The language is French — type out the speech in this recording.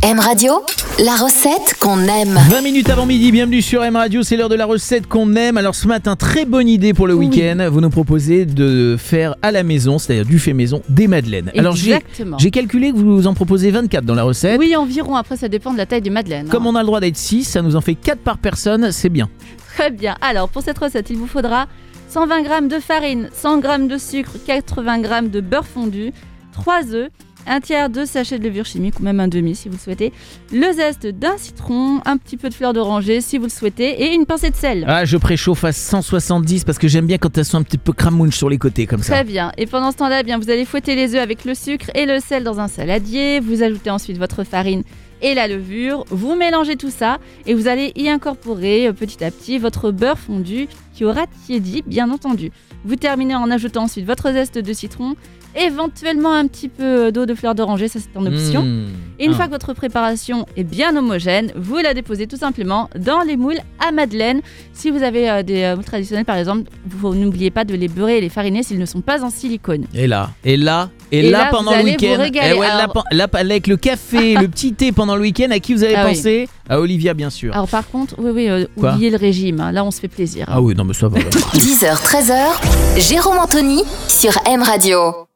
M Radio, la recette qu'on aime. 20 minutes avant midi, bienvenue sur M Radio, c'est l'heure de la recette qu'on aime. Alors ce matin, très bonne idée pour le week-end. Vous nous proposez de faire à la maison, c'est-à-dire du fait maison, des madeleines. Alors j'ai calculé que vous en proposez 24 dans la recette. Oui, environ, après ça dépend de la taille du madeleine. Comme on a le droit d'être 6, ça nous en fait 4 par personne, c'est bien. Très bien, alors pour cette recette, il vous faudra 120 g de farine, 100 g de sucre, 80 g de beurre fondu, 3 œufs, un tiers de sachet de levure chimique ou même un demi si vous le souhaitez, le zeste d'un citron, un petit peu de fleur d'oranger si vous le souhaitez et une pincée de sel. Ah, je préchauffe à 170 parce que j'aime bien quand elles sont un petit peu cramouches sur les côtés comme ça. Très bien, et pendant ce temps-là, vous allez fouetter les œufs avec le sucre et le sel dans un saladier, vous ajoutez ensuite votre farine et la levure, vous mélangez tout ça et vous allez y incorporer petit à petit votre beurre fondu qui aura tiédi bien entendu. Vous terminez en ajoutant ensuite votre zeste de citron, éventuellement un petit peu d'eau de fleur d'oranger, ça c'est en option. Et une fois que votre préparation est bien homogène, vous la déposez tout simplement dans les moules à madeleine. Si vous avez des moules traditionnels par exemple, vous n'oubliez pas de les beurrer et les fariner s'ils ne sont pas en silicone. Et là pendant le week-end, là, avec le café, le petit thé pendant le week-end, à qui vous avez pensé ? À Olivia bien sûr. Alors par contre, oubliez le régime, hein. Là on se fait plaisir. Ah oui, non mais ça va. 10h, 13h, Jérôme Anthony sur M Radio.